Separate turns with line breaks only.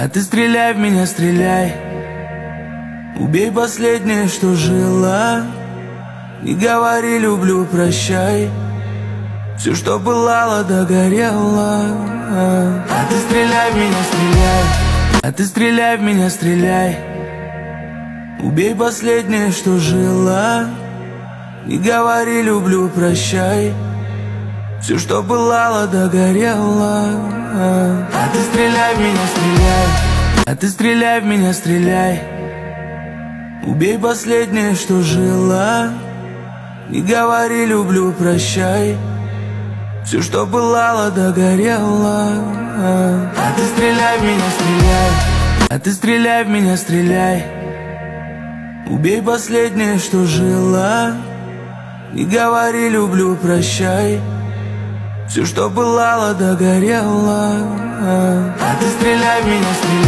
А ты стреляй в меня, стреляй. Убей последнее, что жило. Не говори люблю, прощай. Все, что пылало, догорело. А ты стреляй в меня, стреляй. А ты стреляй в меня, стреляй. Убей последнее, что жило. Не говори люблю, прощай. Все, что пылало, догорело. А ты стреляй в меня, стреляй. А ты стреляй в меня, стреляй. Убей последнее, что жило. Не говори люблю, прощай. Все, что пылало, догорело. А ты стреляй в меня, стреляй. А ты стреляй в меня, стреляй. Убей последнее, что жило. Не говори люблю, прощай. Все, что пылало, догорело. А ты стреляй в меня, стреляй.